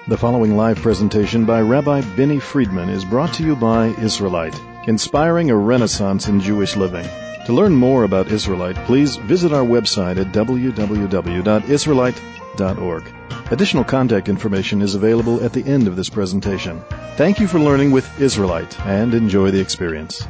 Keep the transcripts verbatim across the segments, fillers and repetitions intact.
The following live presentation by Rabbi Benny Friedman is brought to you by Israelite, inspiring a renaissance in Jewish living. To learn more about Israelite, please visit our website at w w w dot israelite dot org. Additional contact information is available at the end of this presentation. Thank you for learning with Israelite and enjoy the experience.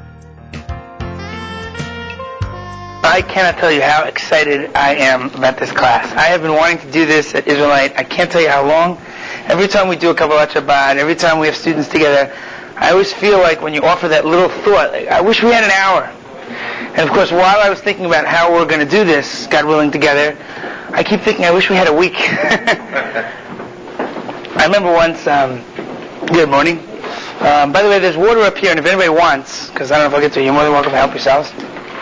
I cannot tell you how excited I am about this class. I have been wanting to do this at Israelite. I can't tell you how long. Every time we do a Kabbalat Shabbat, every time we have students together, I always feel like when you offer that little thought, like, I wish we had an hour. And of course, while I was thinking about how we're going to do this, God willing, together, I keep thinking, I wish we had a week. I remember once, um, good morning. Um, by the way, there's water up here, and if anybody wants, because I don't know if I'll get to it, you're more than welcome to help yourselves.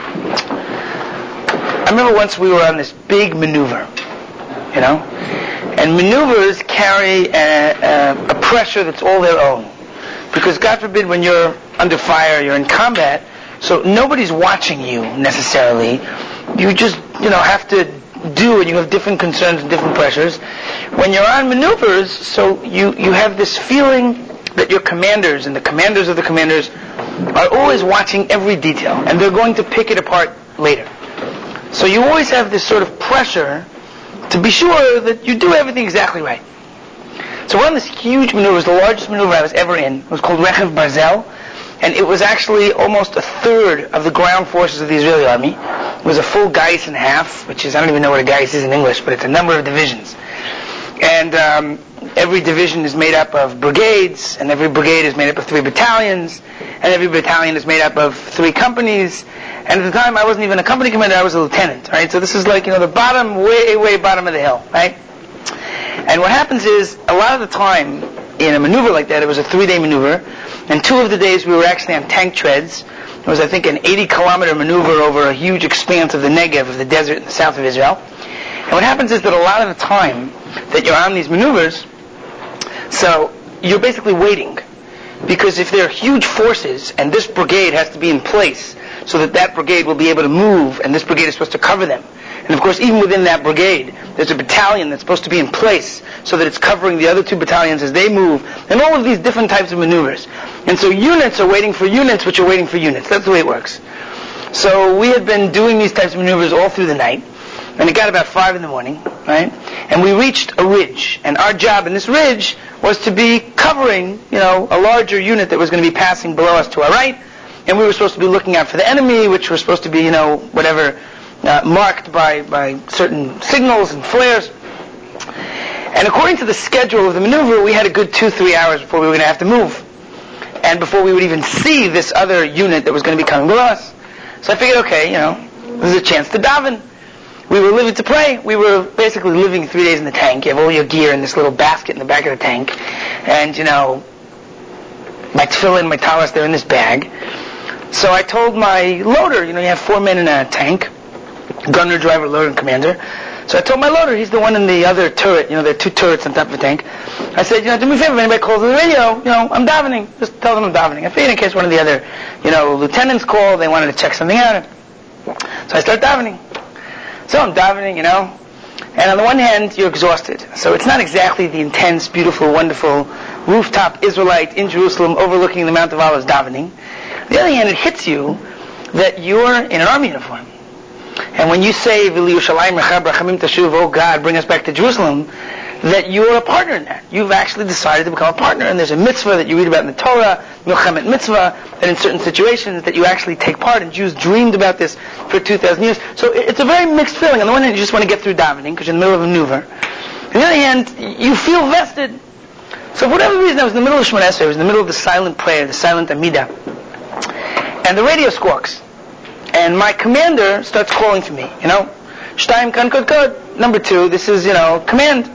I remember once we were on this big maneuver, you know, and maneuvers carry a, a, a pressure that's all their own. Because God forbid when you're under fire, you're in combat, so nobody's watching you necessarily. You just, you know, have to do, and you have different concerns and different pressures. When you're on maneuvers, so you, you have this feeling that your commanders and the commanders of the commanders are always watching every detail, and they're going to pick it apart later. So you always have this sort of pressure to be sure that you do everything exactly right. So we're on this huge maneuver. It was the largest maneuver I was ever in. It was called Rechev Barzel, and it was actually almost a third of the ground forces of the Israeli army. It was a full Geis and a half, which is, I don't even know what a Geis is in English, but it's a number of divisions. And um, every division is made up of brigades, and every brigade is made up of three battalions, and every battalion is made up of three companies. And at the time, I wasn't even a company commander, I was a lieutenant, right? So this is like, you know, the bottom, way, way bottom of the hill, right? And what happens is, a lot of the time, in a maneuver like that, it was a three-day maneuver, and two of the days we were actually on tank treads. It was, I think, an eighty-kilometer maneuver over a huge expanse of the Negev, of the desert in the south of Israel. And what happens is that a lot of the time that you're on these maneuvers, so you're basically waiting. Because if there are huge forces, and this brigade has to be in place, so that that brigade will be able to move, and this brigade is supposed to cover them. And of course, even within that brigade, there's a battalion that's supposed to be in place, so that it's covering the other two battalions as they move, and all of these different types of maneuvers. And so units are waiting for units, which are waiting for units. That's the way it works. So we had been doing these types of maneuvers all through the night, and it got about five in the morning, right? And we reached a ridge, and our job in this ridge was to be covering, you know, a larger unit that was going to be passing below us to our right, and we were supposed to be looking out for the enemy, which was supposed to be, you know, whatever, uh, marked by, by certain signals and flares. And according to the schedule of the maneuver, we had a good two, three hours before we were going to have to move, and before we would even see this other unit that was going to be coming below us. So I figured, okay, you know, this is a chance to daven. We were living to pray. We were basically living three days in the tank. You have all your gear in this little basket in the back of the tank. And, you know, my tefillin, my talis, they're in this bag. So I told my loader, you know, you have four men in a tank, gunner, driver, loader, and commander. So I told my loader, he's the one in the other turret, you know, there are two turrets on top of the tank. I said, you know, do me a favor, if anybody calls on the radio, you know, I'm davening. Just tell them I'm davening. I figured in case one of the other, you know, lieutenants called, they wanted to check something out. So I start davening. So I'm davening, you know, and on the one hand, you're exhausted. So it's not exactly the intense, beautiful, wonderful, rooftop Israelite in Jerusalem overlooking the Mount of Olives davening. On the other hand, it hits you that you're in an army uniform. And when you say, V'li Yerushalayim Rechab Rachamim Tashuv, oh God, bring us back to Jerusalem, that you're a partner in that. You've actually decided to become a partner, and there's a mitzvah that you read about in the Torah, Milchemet Mitzvah, that in certain situations that you actually take part, and Jews dreamed about this for two thousand years. So it's a very mixed feeling. On the one hand, you just want to get through davening, because you're in the middle of a maneuver. On the other hand, you feel vested. So for whatever reason, I was in the middle of Shemona Esrei, I was in the middle of the silent prayer, the silent Amidah, and the radio squawks. And my commander starts calling to me, you know, Shtayim kan kod kod, number two, this is, you know, command.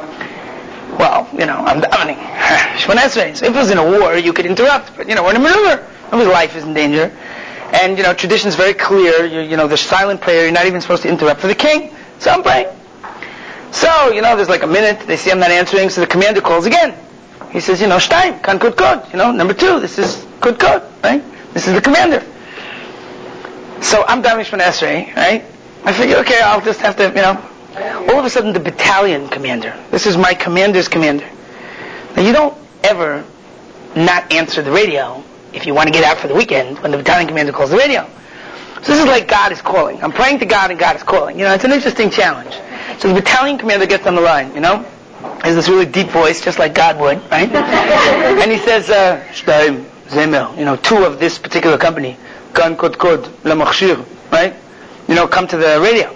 Well, you know, I'm davening. Shemona Esrei. So if it was in a war, you could interrupt, but, you know, we're in a maneuver. Nobody's life is in danger. And, you know, tradition's very clear. You, you know, there's silent prayer. You're not even supposed to interrupt for the king. So I'm praying. So, you know, there's like a minute. They see I'm not answering, so the commander calls again. He says, you know, Shtayim kan kod kod. You know, number two, this is kod kod, right? This is the commander. So I'm davening Shemona Esrei, right? I figure, okay, I'll just have to, you know. All of a sudden, the battalion commander, this is my commander's commander, Now, you don't ever not answer the radio if you want to get out for the weekend when the battalion commander calls the radio. So this is like God is calling. I'm praying to God and God is calling. You know, it's an interesting challenge. So the battalion commander gets on the line, you know. He has this really deep voice, just like God would, right? And he says, uh, Shtaim, Zemer, you know, two of this particular company, Kan Kod Kod, Lamachshir, right? You know, come to the radio.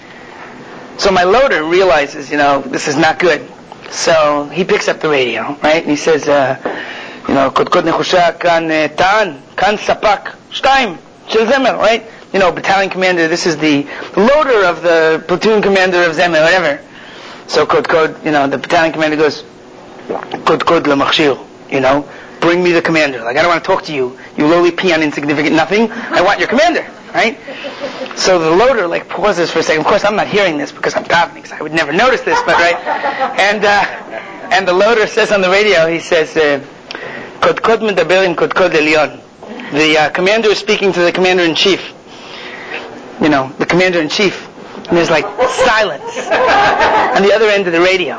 So my loader realizes, you know, this is not good. So he picks up the radio, right? And he says, uh, you know, Kod Kod Nechusha, Kan Ta'an, Kan Sapak, Shtaim, Shel Zemer, right? You know, battalion commander, this is the loader of the platoon commander of Zemer, whatever. So Kod Kod, you know, the battalion commander goes, Kod Kod Lamachshir, you know, bring me the commander. Like, I don't want to talk to you, you lowly peon insignificant nothing. I want your commander, right? So the loader, like, pauses for a second. Of course, I'm not hearing this because I'm davening, so I would never notice this, but, right? And, uh, and the loader says on the radio, he says, Kod Kod medaber im Kod Kod Elyon. The uh, commander is speaking to the commander-in-chief. You know, the commander-in-chief. And there's like silence on the other end of the radio.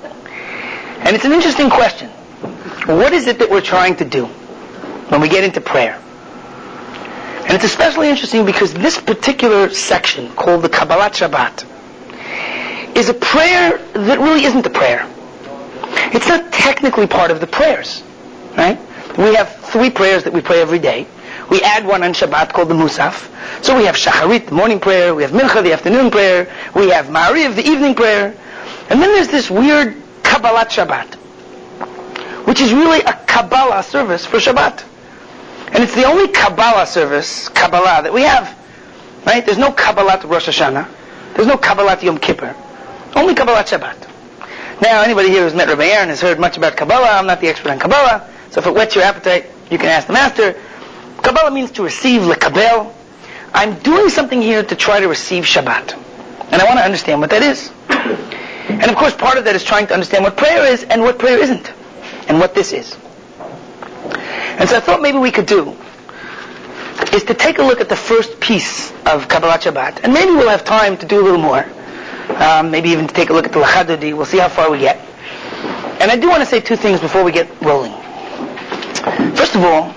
And it's an interesting question. What is it that we're trying to do when we get into prayer? And it's especially interesting because this particular section, called the Kabbalat Shabbat, is a prayer that really isn't a prayer. It's not technically part of the prayers, right? We have three prayers that we pray every day. We add one on Shabbat called the Musaf. So we have Shacharit, the morning prayer. We have Mincha, the afternoon prayer. We have Ma'ariv, the evening prayer. And then there's this weird Kabbalat Shabbat, which is really a Kabbalah service for Shabbat. And it's the only Kabbalah service, Kabbalah, that we have. Right? There's no Kabbalat Rosh Hashanah. There's no Kabbalat Yom Kippur. Only Kabbalat Shabbat. Now, anybody here who's met Rabbi Aaron has heard much about Kabbalah. I'm not the expert on Kabbalah. So if it whets your appetite, you can ask the master. Kabbalah means to receive, lekabel. I'm doing something here to try to receive Shabbat. And I want to understand what that is. And of course, part of that is trying to understand what prayer is and what prayer isn't. And what this is. And so I thought maybe we could do is to take a look at the first piece of Kabbalat Shabbat. And maybe we'll have time to do a little more. Um, maybe even to take a look at the Lachadodi. We'll see how far we get. And I do want to say two things before we get rolling. First of all,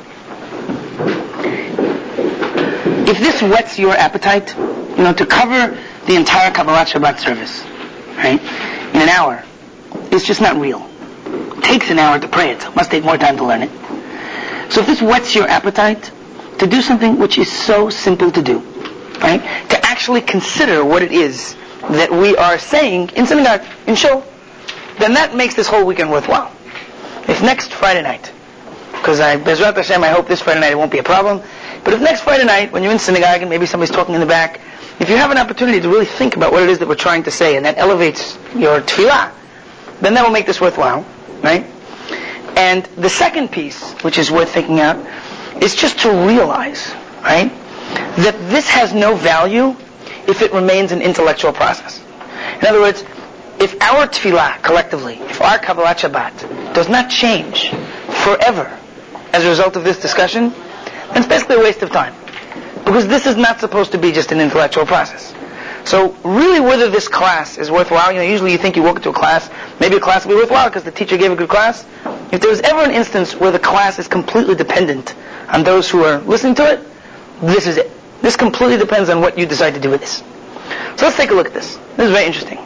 if this whets your appetite, you know, to cover the entire Kabbalat Shabbat service, right, in an hour, it's just not real. It takes an hour to pray it, so it must take more time to learn it. So if this whets your appetite, to do something which is so simple to do, right, to actually consider what it is that we are saying in synagogue, in shul, then that makes this whole weekend worthwhile. If next Friday night, because I, Bezrat Hashem, I hope this Friday night it won't be a problem. But if next Friday night, when you're in synagogue and maybe somebody's talking in the back, if you have an opportunity to really think about what it is that we're trying to say, and that elevates your tefillah, then that will make this worthwhile, right? And the second piece, which is worth thinking out, is just to realize, right, that this has no value if it remains an intellectual process. In other words, if our tefillah, collectively, if our Kabbalat Shabbat does not change forever as a result of this discussion, then it's basically a waste of time. Because this is not supposed to be just an intellectual process. So really whether this class is worthwhile, you know, usually you think you walk into a class, maybe a class will be worthwhile because the teacher gave a good class. If there's ever an instance where the class is completely dependent on those who are listening to it, this is it. This completely depends on what you decide to do with this. So let's take a look at this. This is very interesting.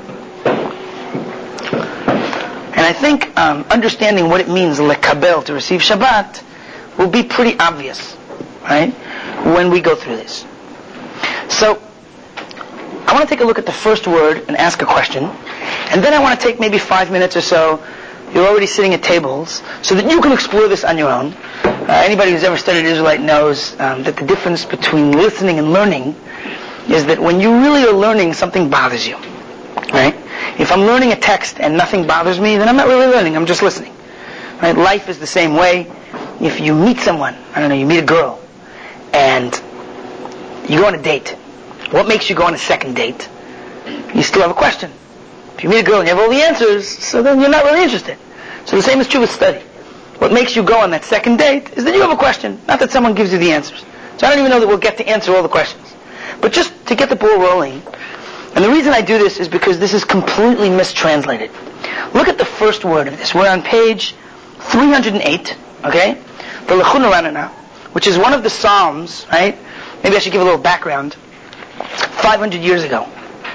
And I think um, understanding what it means, lekabel, to receive Shabbat, will be pretty obvious, right, when we go through this. So, I want to take a look at the first word and ask a question, and then I want to take maybe five minutes or so. You're already sitting at tables, so that you can explore this on your own. Uh, anybody who's ever studied Israelite knows um, that the difference between listening and learning is that when you really are learning, something bothers you, right? If I'm learning a text and nothing bothers me, then I'm not really learning, I'm just listening. Right? Life is the same way. If you meet someone, I don't know, you meet a girl, and you go on a date. What makes you go on a second date? You still have a question. If you meet a girl and you have all the answers, so then you're not really interested. So the same is true with study. What makes you go on that second date is that you have a question, not that someone gives you the answers. So I don't even know that we'll get to answer all the questions. But just to get the ball rolling, and the reason I do this is because this is completely mistranslated. Look at the first word of this. We're on page three hundred eight, okay? The Lechuna Ranana, which is one of the Psalms, right? Maybe I should give a little background. five hundred years ago,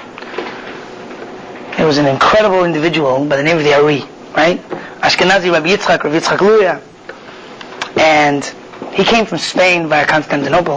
there was an incredible individual by the name of the Ari, right? Ashkenazi Rabbi Yitzchak, Rabbi Yitzchak Luria. And he came from Spain via Constantinople.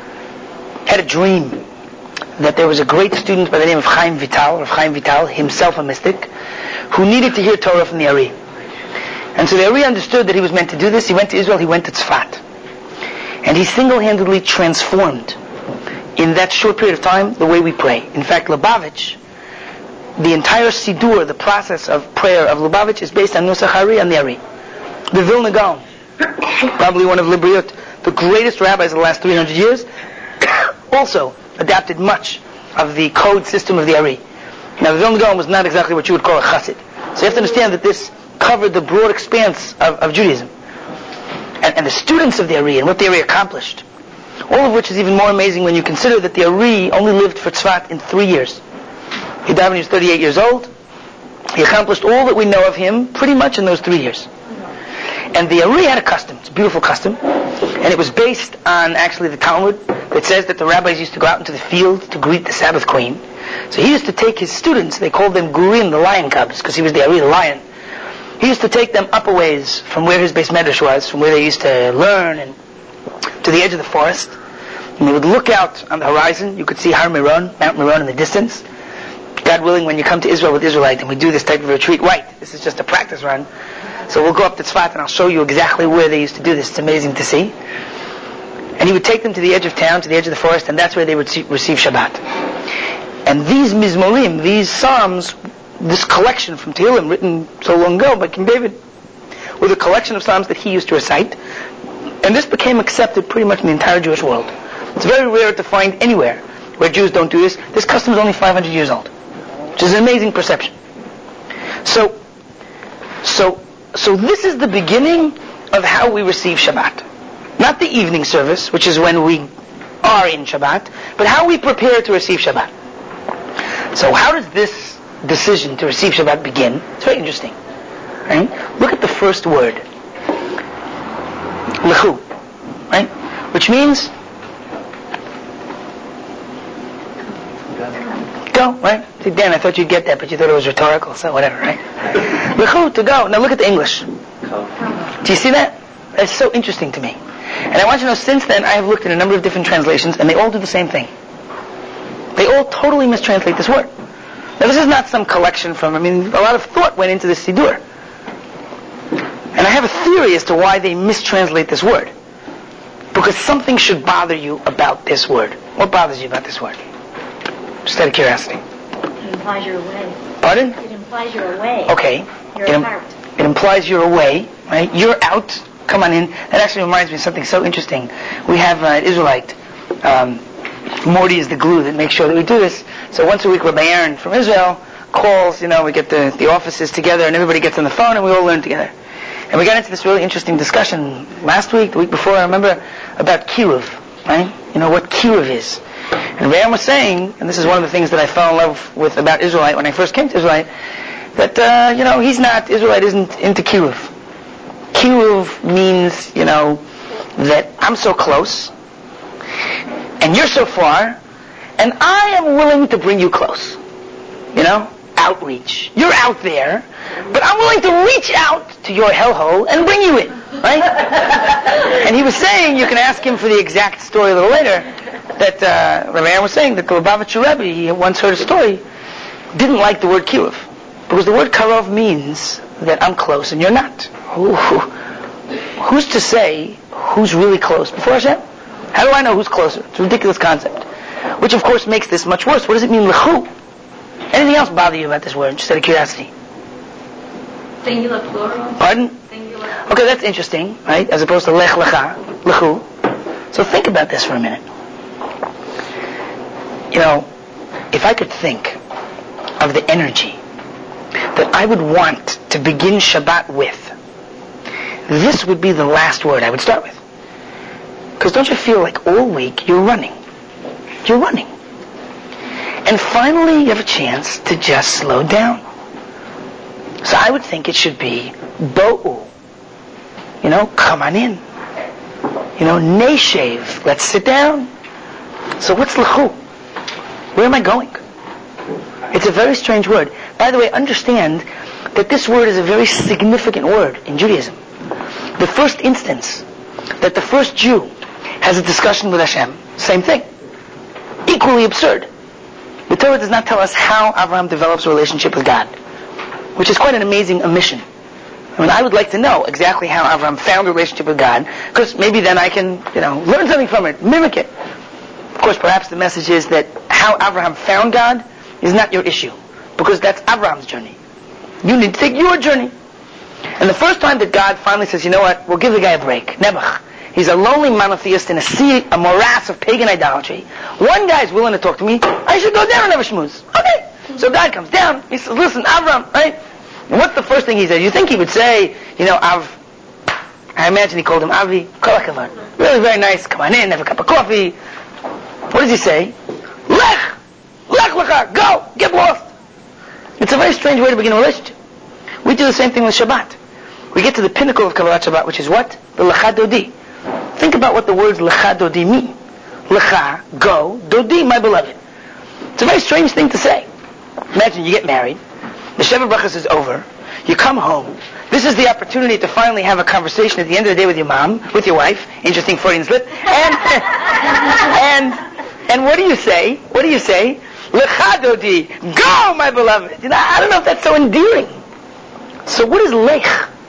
Had a dream that there was a great student by the name of Chaim Vital, or Chaim Vital, himself a mystic, who needed to hear Torah from the Ari. And so the Ari understood that he was meant to do this. He went to Israel, he went to Tzfat. And he single-handedly transformed, in that short period of time, the way we pray. In fact, Lubavitch, the entire Sidur, the process of prayer of Lubavitch, is based on Nusach Ari and the Ari. The Vilna Gaon, probably one of Libriot, the greatest rabbis of the last three hundred years, also adapted much of the code system of the Ari. Now, the Vilna Gaon was not exactly what you would call a chassid. So you have to understand that this covered the broad expanse of, of Judaism. And, and the students of the Ari and what the Ari accomplished. All of which is even more amazing when you consider that the Ari only lived for Tzfat in three years. He died when he was thirty-eight years old. He accomplished all that we know of him pretty much in those three years. And the Ari had a custom. It's a beautiful custom. And it was based on actually the Talmud that says that the rabbis used to go out into the field to greet the Sabbath queen. So he used to take his students, they called them Gurim, the lion cubs, because he was the Ari, the lion. He used to take them up a ways from where his base medrash was, from where they used to learn, and to the edge of the forest. And they would look out on the horizon. You could see Har Meron, Mount Meron in the distance. God willing, when you come to Israel with Israelite and we do this type of retreat, right, this is just a practice run. So we'll go up to Tzfat and I'll show you exactly where they used to do this. It's amazing to see. And he would take them to the edge of town, to the edge of the forest, and that's where they would receive Shabbat. And these Mizmorim, these Psalms, this collection from Tehillim, written so long ago by King David, was a collection of Psalms that he used to recite. And this became accepted pretty much in the entire Jewish world. It's very rare to find anywhere where Jews don't do this. This custom is only five hundred years old, which is an amazing perception. So, so, so this is the beginning of how we receive Shabbat. Not the evening service, which is when we are in Shabbat, but how we prepare to receive Shabbat. So how does this decision to receive Shabbat begin? It's very interesting. Right? Look at the first word. Lechu. Right? Which means go, right? See, Dan, I thought you'd get that, but you thought it was rhetorical, so whatever, right? Lechu, to go. Now look at the English. Do you see that? That's so interesting to me. And I want you to know, since then, I have looked at a number of different translations, and they all do the same thing. They all totally mistranslate this word. Now, this is not some collection from, I mean, a lot of thought went into this Sidur. And I have a theory as to why they mistranslate this word. Because something should bother you about this word. What bothers you about this word? Just out of curiosity. It implies you're away. Pardon? It implies you're away. Okay. You're it, apart. It implies you're away, right? You're out. Come on in. That actually reminds me of something so interesting. We have uh, an Israelite. Um, Morty is the glue that makes sure that we do this. So once a week, Rabbi Aaron from Israel calls, you know, we get the, the offices together and everybody gets on the phone and we all learn together. And we got into this really interesting discussion last week, the week before, I remember, about Kiruv, right? You know, what Kiruv is. And Rabbi Aaron was saying, and this is one of the things that I fell in love with about Israelite when I first came to Israelite, that, uh, you know, he's not, Israelite isn't into Kiruv. Kiruv means, you know, that I'm so close, and you're so far, and I am willing to bring you close. You know? Outreach. You're out there, but I'm willing to reach out to your hellhole and bring you in. Right? And he was saying, you can ask him for the exact story a little later, that uh, Rabbi Aaron was saying that the Lubavitcher Rebbe, he once heard a story, didn't like the word kiruv. Because the word karov means that I'm close and you're not. Ooh, who's to say who's really close before Hashem? How do I know who's closer? It's a ridiculous concept. Which of course makes this much worse. What does it mean, lechu? Anything else bother you about this word, just out of curiosity? Singular, plural. Pardon? Singular. Okay, that's interesting, right? As opposed to lech lecha, lechu. So think about this for a minute. You know, if I could think of the energy that I would want to begin Shabbat with, this would be the last word I would start with. Because don't you feel like all week you're running? You're running. And finally you have a chance to just slow down. So I would think it should be bo'u. You know, come on in. You know, neshev, let's sit down. So what's l'chu? Where am I going? It's a very strange word. By the way, understand that this word is a very significant word in Judaism. The first instance that the first Jew has a discussion with Hashem, same thing. Equally absurd. The Torah does not tell us how Avraham develops a relationship with God, which is quite an amazing omission. I mean, I would like to know exactly how Avraham found a relationship with God, because maybe then I can, you know, learn something from it, mimic it. Of course, perhaps the message is that how Avraham found God is not your issue, because that's Avraham's journey. You need to take your journey. And the first time that God finally says, you know what, we'll give the guy a break, Nebuch. He's a lonely monotheist in a sea, a morass of pagan idolatry. One guy's willing to talk to me, I should go down and have a schmooze. Okay. So God comes down, he says, listen, Avram, right? And what's the first thing he says? You think he would say, you know, Av, I imagine he called him Avi, Kol HaKavod. Really very nice, come on in, have a cup of coffee. What does he say? Lech! Lech lecha! Go! Get lost! It's a very strange way to begin a relationship. We do the same thing with Shabbat. We get to the pinnacle of Kabbalat Shabbat, which is what? The Lecha Dodi. Think about what the words Lecha Dodi mean. Lecha, go, Dodi, my beloved. It's a very strange thing to say. Imagine you get married, the Sheva Brachas is over, you come home, this is the opportunity to finally have a conversation at the end of the day with your mom, with your wife, interesting Freudian slip, and, and, and what do you say? What do you say? Lecha Dodi, go, my beloved. You know, I don't know if that's so endearing. So what is lech?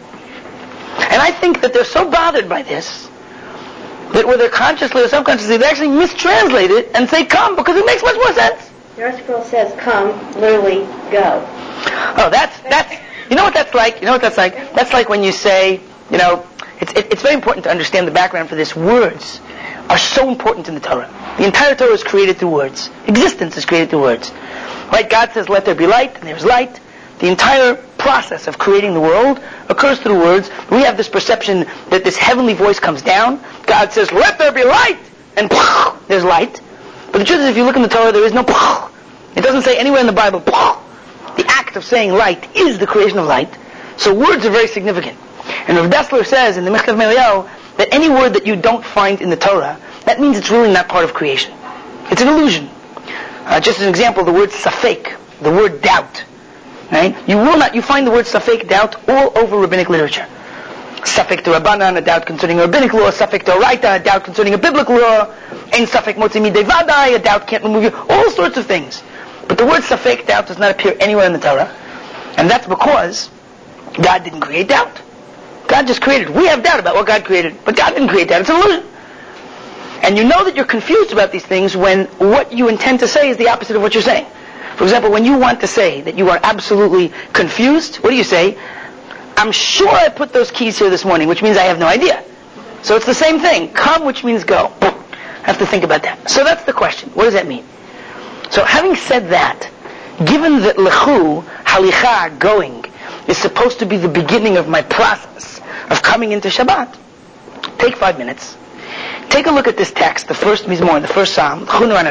And I think that they're so bothered by this that whether consciously or subconsciously they actually mistranslate it and say come because it makes much more sense. Your scroll says come, literally go. Oh, that's that's you know what that's like. You know what that's like. That's like when you say, you know, it's it, it's very important to understand the background for this. Words are so important in the Torah. The entire Torah is created through words. Existence is created through words. Right? God says, "Let there be light," and there's light. The entire process of creating the world occurs through words. We have this perception that this heavenly voice comes down. God says, "Let there be light," and there's light. But the truth is, if you look in the Torah, there is no. It doesn't say anywhere in the Bible. The act of saying light is the creation of light. So words are very significant. And Rav Dessler says in the Mechtav Meliyahu that any word that you don't find in the Torah, that means it's really not part of creation. It's an illusion. Uh, just as an example, the word safek, the word doubt. Right? You will not. You find the word safek, doubt, all over rabbinic literature. Safek to Rabbanan, a doubt concerning a rabbinic law. Safek to Oraita, a doubt concerning a biblical law. Ein safek motzi midei vadai, a doubt can't remove you. All sorts of things. But the word safek, doubt, does not appear anywhere in the Torah. And that's because God didn't create doubt. God just created. We have doubt about what God created, but God didn't create doubt. It's an illusion. And you know that you're confused about these things when what you intend to say is the opposite of what you're saying. For example, when you want to say that you are absolutely confused, what do you say? I'm sure I put those keys here this morning, which means I have no idea. So it's the same thing. Come, which means go. I have to think about that. So that's the question. What does that mean? So having said that, given that lechu, halicha, going, is supposed to be the beginning of my process of coming into Shabbat, take five minutes, take a look at this text, the first Mizmor, the first Psalm,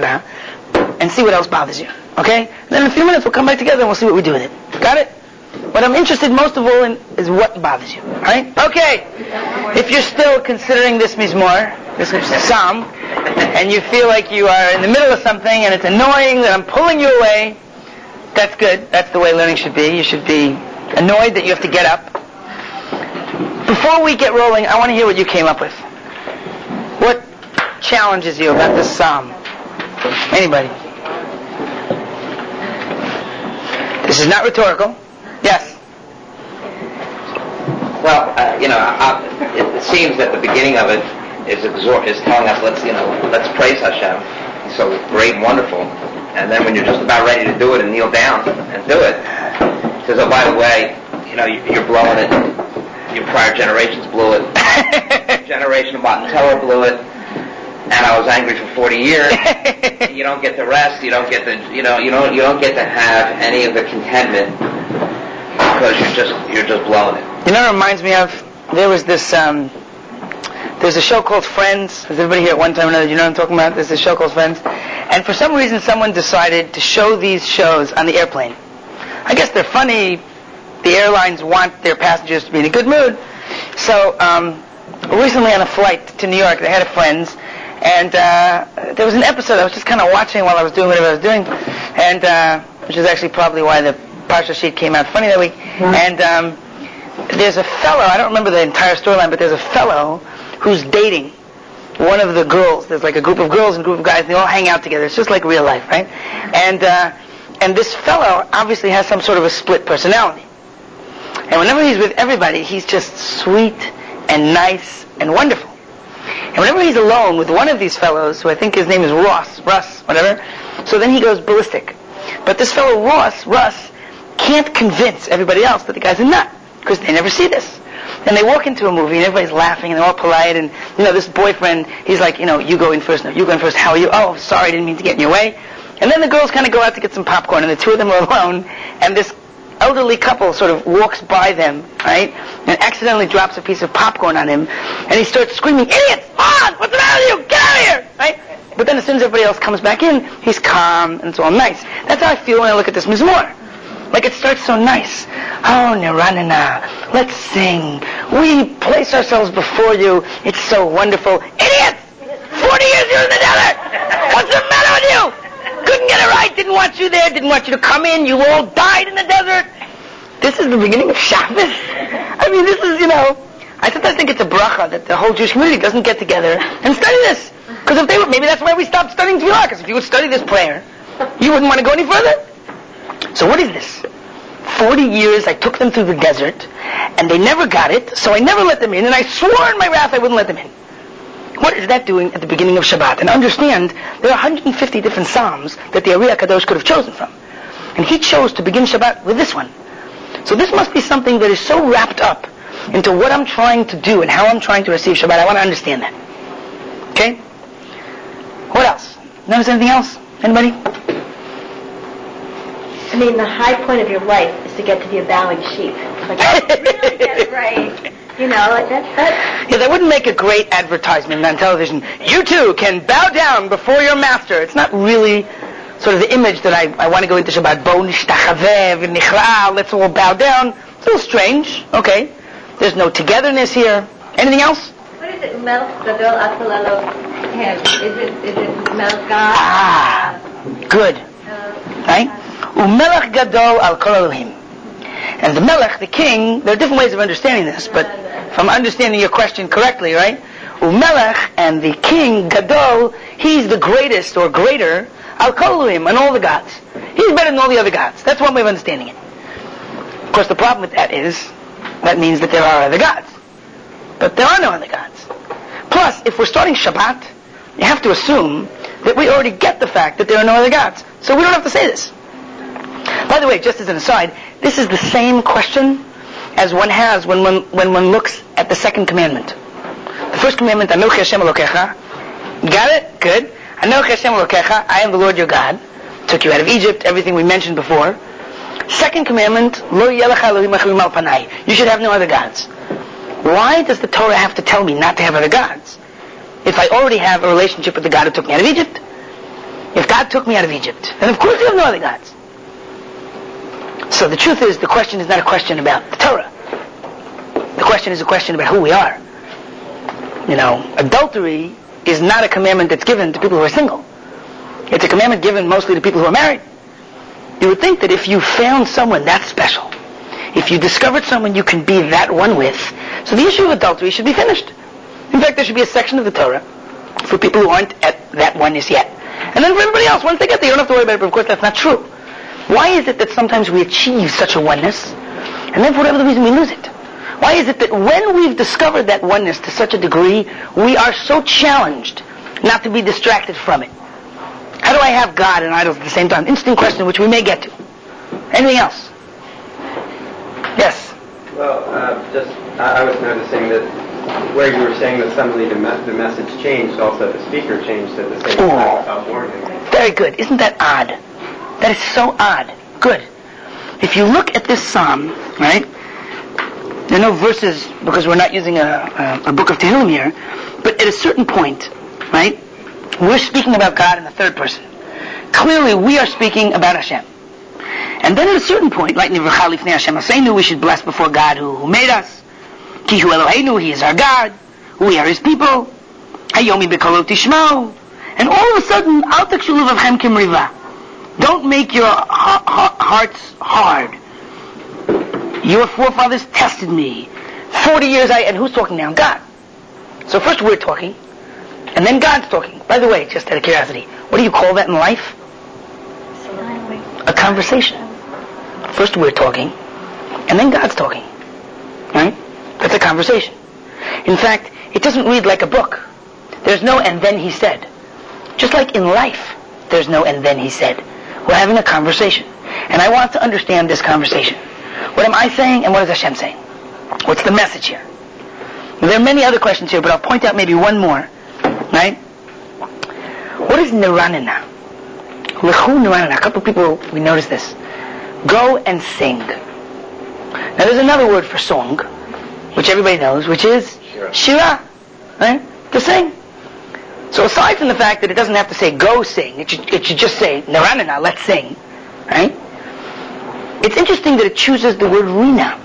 and see what else bothers you. Okay? Then in a few minutes we'll come back together and we'll see what we do with it. Got it? What I'm interested most of all in is what bothers you. Alright? Okay. If you're still considering this Mizmor, this Psalm, and you feel like you are in the middle of something and it's annoying that I'm pulling you away, that's good. That's the way learning should be. You should be annoyed that you have to get up. Before we get rolling, I want to hear what you came up with. What challenges you about this Psalm? Anybody? This is not rhetorical. Yes. Well, uh, you know, uh, it, it seems that the beginning of it is exhort, is telling us, let's, you know, let's praise Hashem. He's so great and wonderful. And then when you're just about ready to do it and kneel down and do it, it says, oh, by the way, you know, you, you're blowing it. Your prior generations blew it. Generation of Matan Torah blew it. And I was angry for forty years. You don't get to rest. You don't get to, you know, you don't, you don't get to have any of the contentment because you're just, you're just blowing it. You know, it reminds me of there was this. Um, there's a show called Friends. Has everybody here at one time or another? You know what I'm talking about? There's a show called Friends, and for some reason, someone decided to show these shows on the airplane. I guess they're funny. the airlines want their passengers to be in a good mood. So um, recently on a flight to New York, they had a friends, and uh, there was an episode I was just kind of watching while I was doing whatever I was doing, and uh, which is actually probably why the Parsha sheet came out funny that week. And um, there's a fellow, I don't remember the entire storyline, but there's a fellow who's dating one of the girls. There's like a group of girls and a group of guys, and they all hang out together. It's just like real life, right? And uh, and this fellow obviously has some sort of a split personality. And whenever he's with everybody, he's just sweet and nice and wonderful. And whenever he's alone with one of these fellows, who I think his name is Ross, Russ, whatever, so then he goes ballistic. But this fellow Ross, Russ, can't convince everybody else that the guy's a nut, because they never see this. And they walk into a movie and everybody's laughing and they're all polite, and you know, this boyfriend, he's like, you know, you go in first, no, you go in first, how are you? Oh, sorry, didn't mean to get in your way. And then the girls kind of go out to get some popcorn, and the two of them are alone, and this elderly couple sort of walks by them, right, and accidentally drops a piece of popcorn on him, and he starts screaming, idiots, on, what's the matter with you, get out of here, right? But then as soon as everybody else comes back in, he's calm, and it's all nice. That's how I feel when I look at this Mizmor. Like it starts so nice. Oh, Niranana, let's sing. We place ourselves before you. It's so wonderful. Idiots! Forty years you're in the desert! What's the matter with you? Couldn't get it right, didn't want you there, didn't want you to come in, you all died in the desert. This is the beginning of Shabbos? I mean, this is, you know, I sometimes think it's a bracha that the whole Jewish community doesn't get together and study this. Because if they were, maybe that's why we stopped studying Tefillah, because if you would study this prayer, you wouldn't want to go any further. So what is this? Forty years I took them through the desert, and they never got it, so I never let them in, and I swore in my wrath I wouldn't let them in. What is that doing at the beginning of Shabbat? And understand, there are one hundred fifty different psalms that the Ari HaKadosh could have chosen from. And he chose to begin Shabbat with this one. So this must be something that is so wrapped up into what I'm trying to do and how I'm trying to receive Shabbat. I want to understand that. Okay? What else? Notice anything else? Anybody? I mean, the high point of your life is to get to be a bowing sheep. Like, really get it right. You know, like that, that. Yeah, that wouldn't make a great advertisement on television. You too can bow down before your master. It's not really sort of the image that I, I want to go into Shabbat. Bo nishtachaveh v'nichra, let's all bow down. It's a little strange. Okay. There's no togetherness here. Anything else? What is it? Melch gadol atzalalo him. Is it, is it Melch God? Ah, good. Uh, Right? Umelech gadol al kol Elohim. And the Melech, the king, there are different ways of understanding this, but if I'm understanding your question correctly, right? Umelech and the king, Gadol, he's the greatest or greater, al kol Elohim, and all the gods. He's better than all the other gods. That's one way of understanding it. Of course, the problem with that is, that means that there are other gods. But there are no other gods. Plus, if we're starting Shabbat, you have to assume that we already get the fact that there are no other gods. So we don't have to say this. By the way, just as an aside, this is the same question as one has when one, when one looks at the second commandment. The first commandment, Anochi Hashem Elokecha. Got it? Good. Anochi Hashem Elokecha, I am the Lord your God. Took you out of Egypt, everything we mentioned before. Second commandment, Lo Yelech Elohim Achrim Al Panai. You should have no other gods. Why does the Torah have to tell me not to have other gods? If I already have a relationship with the God who took me out of Egypt? If God took me out of Egypt, then of course you have no other gods. So the truth is, the question is not a question about the Torah. The question is a question about who we are. You know, adultery is not a commandment that's given to people who are single. It's a commandment given mostly to people who are married. You would think that if you found someone that special, if you discovered someone you can be that one with, so the issue of adultery should be finished. In fact, there should be a section of the Torah for people who aren't at that oneness yet. And then for everybody else, once they get there, you don't have to worry about it, but of course that's not true. Why is it that sometimes we achieve such a oneness, and then for whatever the reason we lose it? Why is it that when we've discovered that oneness to such a degree, we are so challenged not to be distracted from it? How do I have God and idols at the same time? Interesting question, which we may get to. Anything else? Yes? Well, uh, just, I, I was noticing that where you were saying that suddenly the, me- the message changed, also the speaker changed at the same time Oh, without warning. very good. Isn't that odd? That is so odd. Good. If you look at this psalm, right, there are no verses because we're not using a, a, a book of Tehillim here, but at a certain point, right, we're speaking about God in the third person. Clearly, we are speaking about Hashem. And then at a certain point, like Nivrcha Lifnei Hashem Aseinu, we should bless before God who, who made us. Ki hu Eloheinu, He is our God. We are His people. Hayomi b'kolot tishmau. And all of a sudden, Al takshu levavchem kimriva. Don't make your ha- ha- hearts hard. Your forefathers tested me. Forty years I, and who's talking now? God. So first we're talking, and then God's talking. By the way, just out of curiosity, what do you call that in life? A conversation. First we're talking, and then God's talking. Right? That's a conversation. In fact, it doesn't read like a book. There's no and then he said. Just like in life, there's no and then he said. We're having a conversation. And I want to understand this conversation. What am I saying and what is Hashem saying? What's the message here? There are many other questions here, but I'll point out maybe one more. Right? What is Niranana? Lechu Niranana. A couple of people, we notice this. Go and sing. Now there's another word for song, which everybody knows, which is Shira. Right? To sing. So aside from the fact that it doesn't have to say go sing, it should, it should just say Niranana, let's sing. Right? It's interesting that it chooses the word Rina.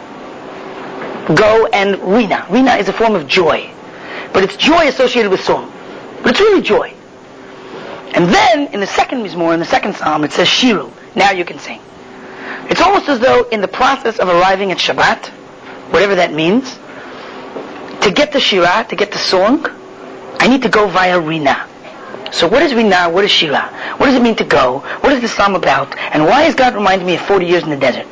Go and Rina. Rina is a form of joy. But it's joy associated with song. But it's really joy. And then, in the second Mizmor, in the second Psalm, it says Shiru. Now you can sing. It's almost as though in the process of arriving at Shabbat, whatever that means, to get to Shira, to get to song, I need to go via Rina. So what is Rina? What is Shira? What does it mean to go? What is the Psalm about? And why is God reminding me of forty years in the desert?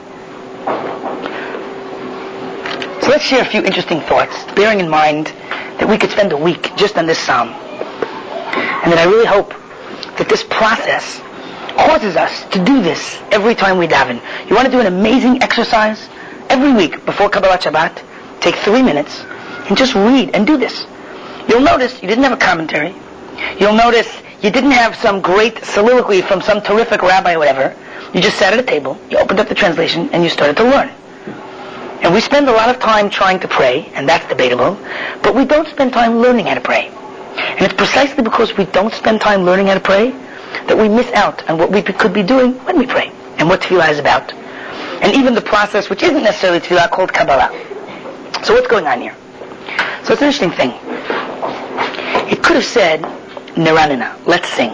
So let's share a few interesting thoughts, bearing in mind that we could spend a week just on this Psalm. And that I really hope that this process causes us to do this every time we daven. You want to do an amazing exercise? Every week before Kabbalat Shabbat, take three minutes and just read and do this. You'll notice you didn't have a commentary. You'll notice you didn't have some great soliloquy from some terrific rabbi or whatever. You just sat at a table, you opened up the translation, and you started to learn. And we spend a lot of time trying to pray, and that's debatable, but we don't spend time learning how to pray. And it's precisely because we don't spend time learning how to pray that we miss out on what we could be doing when we pray, and what tefillah is about. And even the process, which isn't necessarily tefillah, called Kabbalah. So what's going on here? So it's an interesting thing. It could have said, Niranana, let's sing.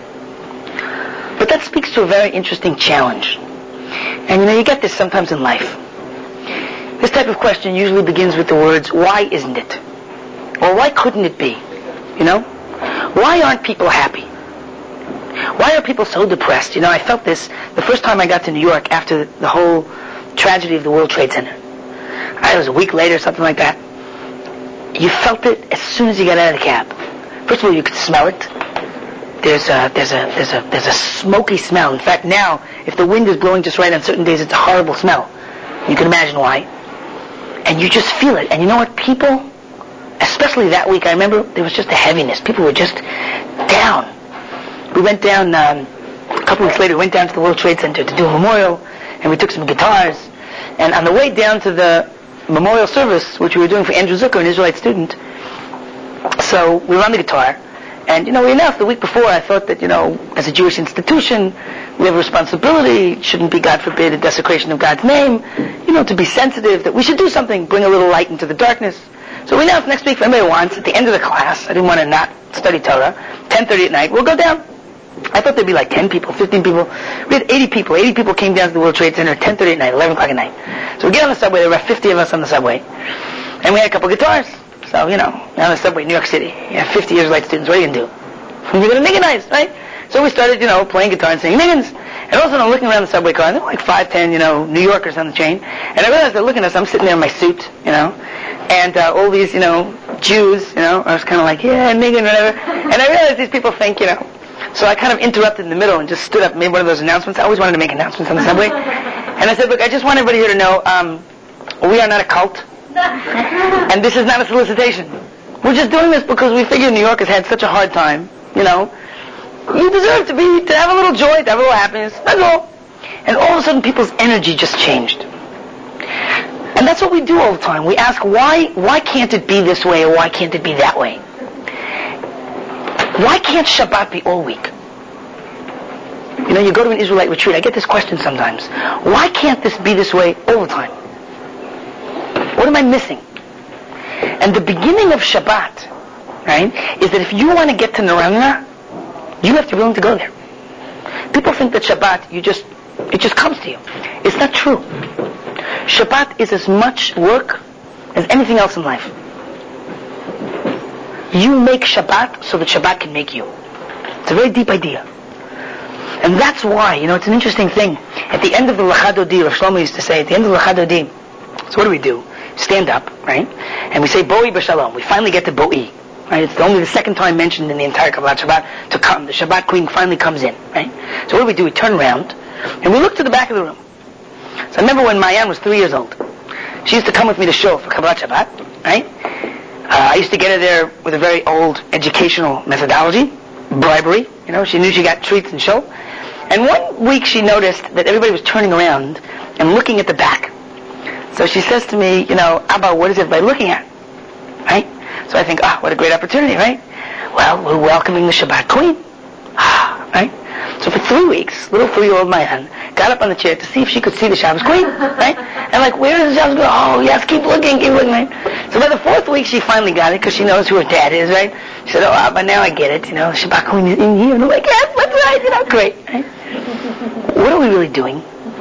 But that speaks to a very interesting challenge. And you know, you get this sometimes in life. This type of question usually begins with the words, why isn't it? Or why couldn't it be? You know? Why aren't people happy? Why are people so depressed? You know, I felt this the first time I got to New York after the whole tragedy of the World Trade Center. I, it was a week later, something like that. You felt it as soon as you got out of the cab. First of all, you could smell it. There's a, there's a, there's a, there's a smoky smell. In fact, now, if the wind is blowing just right on certain days, it's a horrible smell. You can imagine why. And you just feel it. And you know what? People, especially that week, I remember there was just a heaviness. People were just down. We went down, um, a couple weeks later, we went down to the World Trade Center to do a memorial, and we took some guitars. And on the way down to the memorial service, which we were doing for Andrew Zucker, an Israelite student, so we were on the guitar, and, you know, we announced the week before, I thought that, you know, as a Jewish institution, we have a responsibility. It shouldn't be, God forbid, a desecration of God's name, you know, to be sensitive, that we should do something, bring a little light into the darkness. So we announced next week, if anybody wants, at the end of the class, I didn't want to not study Torah, ten thirty at night, we'll go down. I thought there'd be like ten people, fifteen people. We had eighty people. eighty people came down to the World Trade Center at ten thirty at night, eleven o'clock at night. So we get on the subway, there were about fifty of us on the subway. And we had a couple guitars. So, you know, on the subway, New York City, you have fifty Israelite students, what are you going to do? You're going to nigginize, right? So we started, you know, playing guitar and singing niggins. And all of a sudden I'm looking around the subway car, and there were like five, ten, you know, New Yorkers on the train. And I realized they're looking at us, I'm sitting there in my suit, you know, and uh, all these, you know, Jews, you know, I was kind of like, yeah, niggin, whatever. And I realized these people think, you know. So I kind of interrupted in the middle and just stood up and made one of those announcements. I always wanted to make announcements on the subway. And I said, look, I just want everybody here to know, um, we are not a cult. And this is not a solicitation. We're just doing this because we figure New York has had such a hard time, you know. You deserve to be, to have a little joy, to have a little happiness. That's all. And all of a sudden people's energy just changed. And that's what we do all the time. We ask, why, why can't it be this way, or why can't it be that way? Why can't Shabbat be all week? You know, you go to an Israelite retreat, I get this question sometimes. Why can't this be this way all the time? What am I missing? And the beginning of Shabbat, right, is that if you want to get to Narayana, you have to be willing to go there. People think that Shabbat, you just, it just comes to you. It's not true. Shabbat is as much work as anything else in life. You make Shabbat so that Shabbat can make you. It's a very deep idea. And that's why, you know, it's an interesting thing. At the end of the Lecha Dodi, Rav Shlomo used to say, at the end of the Lecha Dodi, so what do we do? Stand up, right? And we say, Bo'i b'shalom. We finally get to Bo'i. Right? It's only the second time mentioned in the entire Kabbalat Shabbat to come. The Shabbat Queen finally comes in, right? So what do we do? We turn around, and we look to the back of the room. So I remember when Mayan was three years old. She used to come with me to show for Kabbalat Shabbat, right? Uh, I used to get her there with a very old educational methodology, bribery. You know, she knew she got treats and show. And one week she noticed that everybody was turning around and looking at the back. So she says to me, you know, Abba, what is everybody looking at? Right? So I think, ah, oh, what a great opportunity, right? Well, we're welcoming the Shabbat Queen. Ah, right? So for three weeks, little three-year-old Mayan got up on the chair to see if she could see the Shabbos Queen, right? And like, where is the Shabbos Queen? Oh, yes, keep looking, keep looking, right? So by the fourth week, she finally got it because she knows who her dad is, right? She said, oh, but now I get it, you know, the Shabbat Queen is in here. And I'm like, yes, that's right, you know, great, right? What are we really doing?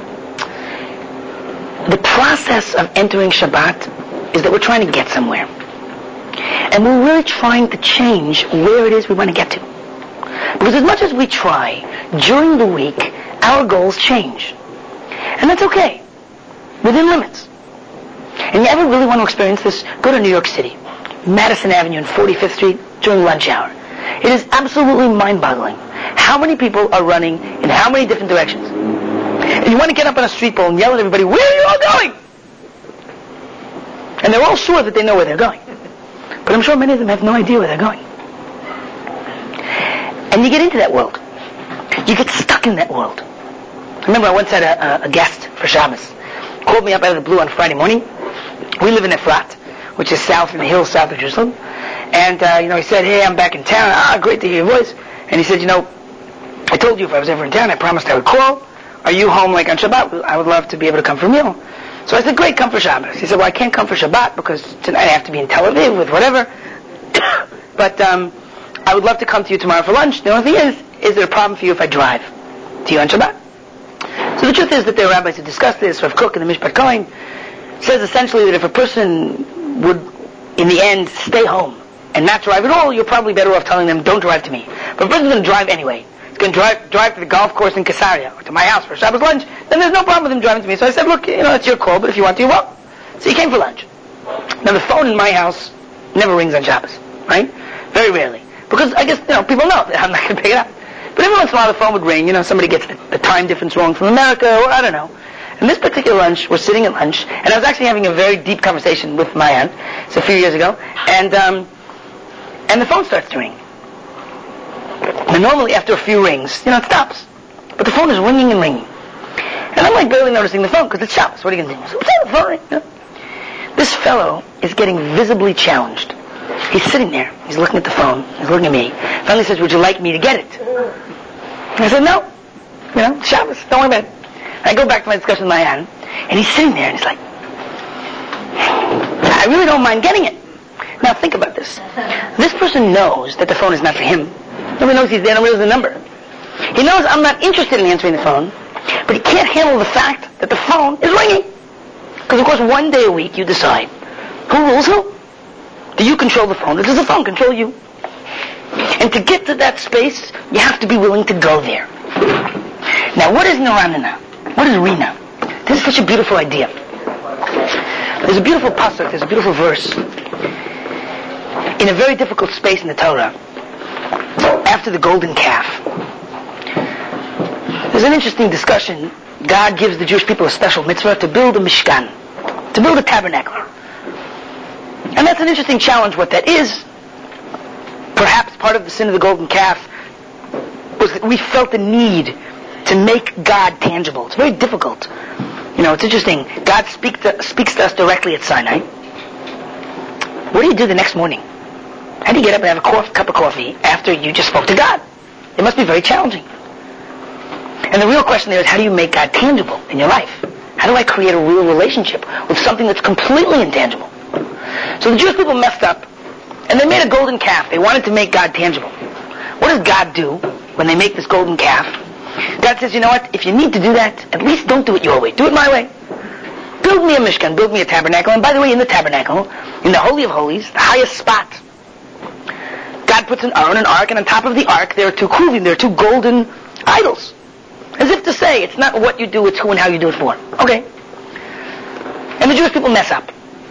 The process of entering Shabbat is that we're trying to get somewhere. And we're really trying to change where it is we want to get to. Because as much as we try, during the week, our goals change. And that's okay. Within limits. And you ever really want to experience this? Go to New York City. Madison Avenue and forty-fifth Street during lunch hour. It is absolutely mind-boggling how many people are running in how many different directions. And you want to get up on a street pole and yell at everybody, where are you all going? And they're all sure that they know where they're going. But I'm sure many of them have no idea where they're going. And you get into that world. You get stuck in that world. I remember I once had a, a, a guest for Shabbos. Called me up out of the blue on Friday morning. We live in Efrat, which is south in the hills south of Jerusalem. And, uh, you know, he said, hey, I'm back in town. Ah, great to hear your voice. And he said, you know, I told you if I was ever in town, I promised I would call. Are you home like on Shabbat? I would love to be able to come for a meal. So I said, great, come for Shabbos. He said, well, I can't come for Shabbat because tonight I have to be in Tel Aviv with whatever. But um, I would love to come to you tomorrow for lunch. The only thing is, is there a problem for you if I drive to you on Shabbat? So the truth is that there are rabbis who discuss this. Rav Kook in the Mishpat Kohen says essentially that if a person would, in the end, stay home and not drive at all, you're probably better off telling them, don't drive to me. But if a person's going to drive anyway, he's going to drive, drive to the golf course in Caesarea or to my house for Shabbos lunch, then there's no problem with him driving to me. So I said, look, you know, it's your call, but if you want to, you will. So he came for lunch. Now the phone in my house never rings on Shabbos, right? Very rarely. Because I guess, you know, people know that I'm not going to pick it up. But every once in a while the phone would ring, you know, somebody gets the, the time difference wrong from America, or I don't know. And this particular lunch, we're sitting at lunch, and I was actually having a very deep conversation with my aunt, it's a few years ago, and um, and the phone starts to ring. And normally after a few rings, you know, it stops. But the phone is ringing and ringing. And I'm like barely noticing the phone, because it's Shabbos, what are you going to do? So what's on the phone ring? You know? This fellow is getting visibly challenged. He's sitting there, he's looking at the phone, he's looking at me. Finally says, would you like me to get it? And I said, no. You know, Shabbos, don't worry about it. And I go back to my discussion with my aunt, and he's sitting there, and he's like, I really don't mind getting it. Now think about this. This person knows that the phone is not for him. Nobody knows he's there, nobody knows the number. He knows I'm not interested in answering the phone, but he can't handle the fact that the phone is ringing. Because of course one day a week you decide, who rules who? Do you control the phone, or does the phone control you? And to get to that space, you have to be willing to go there. Now what is Naranana? What is Rina? This is such a beautiful idea. There's a beautiful pasuk, there's a beautiful verse in a very difficult space in the Torah, after the golden calf. There's an interesting discussion. God gives the Jewish people a special mitzvah to build a mishkan, to build a tabernacle. And that's an interesting challenge what that is. Perhaps part of the sin of the golden calf was that we felt the need to make God tangible. It's very difficult. You know, it's interesting. God speak to, speaks to us directly at Sinai. What do you do the next morning? How do you get up and have a coffee, cup of coffee after you just spoke to God? It must be very challenging. And the real question there is, how do you make God tangible in your life? How do I create a real relationship with something that's completely intangible? So the Jewish people messed up, and they made a golden calf. They wanted to make God tangible. What does God do when they make this golden calf? God says, you know what? If you need to do that, at least don't do it your way. Do it my way. Build me a Mishkan, build me a tabernacle. And by the way, in the tabernacle, in the Holy of Holies, the highest spot, God puts an Aron, an ark, and on top of the ark there are two kruvim, there are two golden idols. As if to say, it's not what you do, it's who and how you do it for. Okay. And the Jewish people mess up.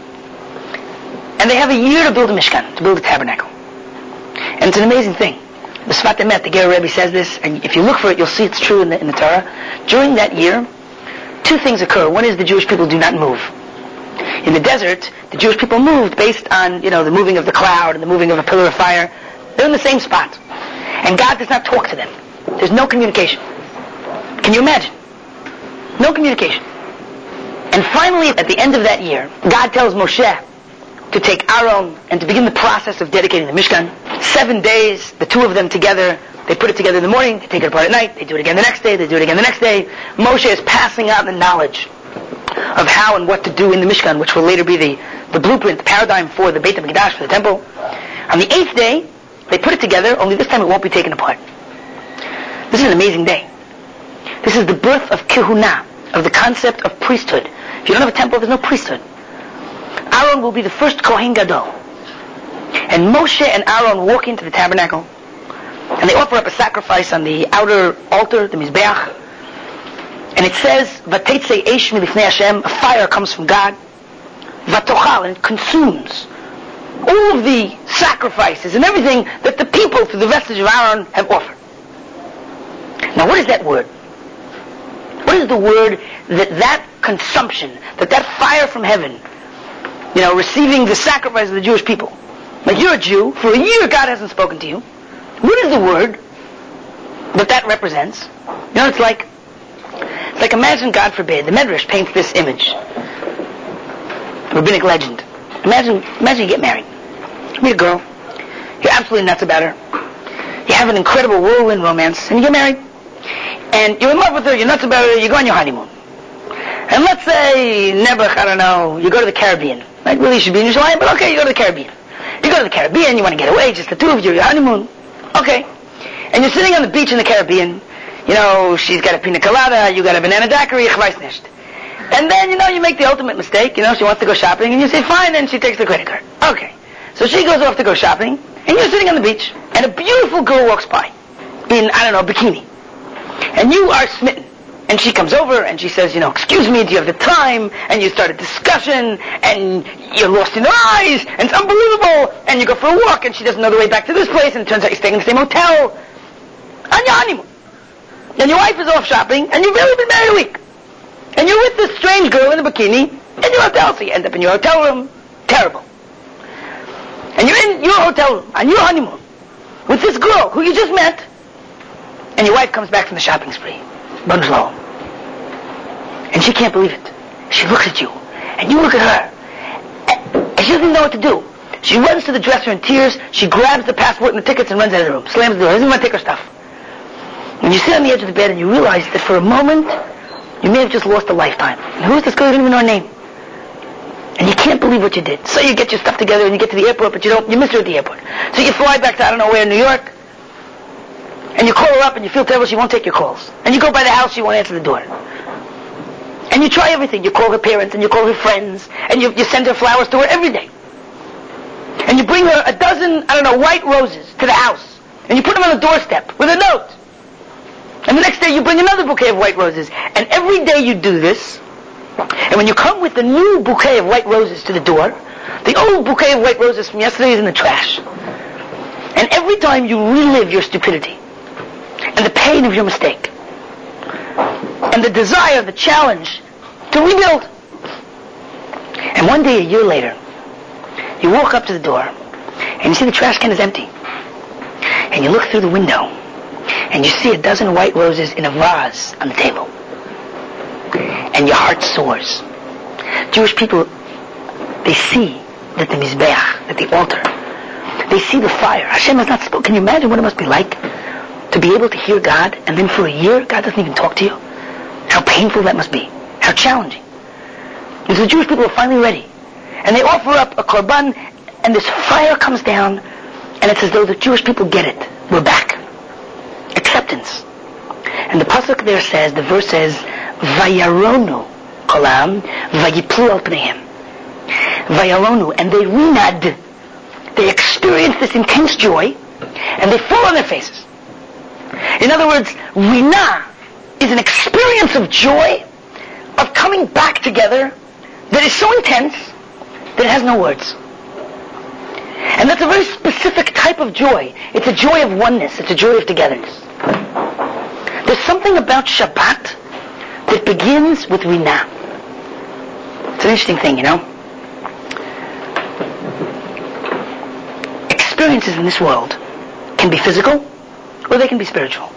And they have a year to build a Mishkan, to build a tabernacle. And it's an amazing thing. The Sfat Emet, the Ger Rebbe says this, and if you look for it, you'll see it's true in the, in the Torah. During that year, two things occur. One is the Jewish people do not move. In the desert, the Jewish people moved based on, you know, the moving of the cloud and the moving of a pillar of fire. They're in the same spot. And God does not talk to them. There's no communication. Can you imagine? No communication. And finally, at the end of that year, God tells Moshe to take Aaron and to begin the process of dedicating the Mishkan. Seven days, the two of them together, they put it together in the morning, they take it apart at night, they do it again the next day, they do it again the next day. Moshe is passing out the knowledge of how and what to do in the Mishkan, which will later be the, the blueprint, the paradigm for the Beit HaMikdash, for the temple. On the eighth day, they put it together, only this time it won't be taken apart. This is an amazing day. This is the birth of Kehuna, of the concept of priesthood. If you don't have a temple, there's no priesthood. Aaron will be the first Kohen Gadol. And Moshe and Aaron walk into the tabernacle, and they offer up a sacrifice on the outer altar, the Mizbeach. And it says, Vatetzei eish milifnei Hashem, a fire comes from God. Vatochal, and it consumes all of the sacrifices and everything that the people, through the vestige of Aaron, have offered. Now what is that word? What is the word that that consumption, that that fire from heaven, you know, receiving the sacrifice of the Jewish people? Like, you're a Jew, for a year God hasn't spoken to you. What is the word that that represents? You know, it's like, it's like, imagine, God forbid, the Medrash paints this image, rabbinic legend. Imagine, imagine you get married. You meet a girl, you're absolutely nuts about her. You have an incredible whirlwind romance, and you get married. And you're in love with her, you're nuts about her, you go on your honeymoon. And let's say, Nebuch, I don't know, you go to the Caribbean. Like, really, you should be in Yerushalayim, but okay, you go to the Caribbean. You go to the Caribbean, you want to get away, just the two of you, your honeymoon. Okay. And you're sitting on the beach in the Caribbean. You know, she's got a pina colada, you got a banana daiquiri, ich weiß nicht. And then, you know, you make the ultimate mistake. You know, she wants to go shopping, and you say, fine, and she takes the credit card. Okay. So she goes off to go shopping, and you're sitting on the beach, and a beautiful girl walks by in, I don't know, bikini. And you are smitten. And she comes over, and she says, you know, excuse me, do you have the time? And you start a discussion, and you're lost in her eyes, and it's unbelievable. And you go for a walk, and she doesn't know the way back to this place, and it turns out you're staying in the same hotel on your honeymoon. And your wife is off shopping, and you've really been married a week. And you're with this strange girl in a bikini in your hotel, so you end up in your hotel room. Terrible. And you're in your hotel room, on your honeymoon, with this girl who you just met, and your wife comes back from the shopping spree. Runs low. And she can't believe it. She looks at you, and you look at her, and she doesn't know what to do. She runs to the dresser in tears, she grabs the passport and the tickets and runs out of the room, slams the door, doesn't want to take her stuff. And you sit on the edge of the bed and you realize that for a moment, you may have just lost a lifetime. And who is this girl? You don't even know her name. And you can't believe what you did. So you get your stuff together and you get to the airport, but you don't, you miss her at the airport. So you fly back to, I don't know where, New York, and you call her up and you feel terrible, she won't take your calls. And you go by the house, she won't answer the door. And you try everything. You call her parents and you call her friends, and you, you send her flowers to her every day. And you bring her a dozen, I don't know, white roses to the house, and you put them on the doorstep with a note. And the next day you bring another bouquet of white roses. And every day you do this, and when you come with the new bouquet of white roses to the door, the old bouquet of white roses from yesterday is in the trash. And every time you relive your stupidity, and the pain of your mistake, and the desire, the challenge to rebuild. And one day, a year later, you walk up to the door, and you see the trash can is empty. And you look through the window, and you see a dozen white roses in a vase on the table. And your heart soars. Jewish people, they see that the Mizbeach, that the altar, they see the fire. Hashem has not spoken. Can you imagine what it must be like to be able to hear God, and then for a year, God doesn't even talk to you? How painful that must be. How challenging. And so the Jewish people are finally ready. And they offer up a korban, and this fire comes down, and it's as though the Jewish people get it. We're back. Acceptance. And the pasuk there says, the verse says, Vayaronu kolam, vayiplu al pneihem. Vayaronu, and they renad. They experience this intense joy, and they fall on their faces. In other words, Rina is an experience of joy, of coming back together, that is so intense that it has no words. And that's a very specific type of joy. It's a joy of oneness. It's a joy of togetherness. There's something about Shabbat that begins with Rina. It's an interesting thing, you know. Experiences in this world can be physical or they can be spiritual.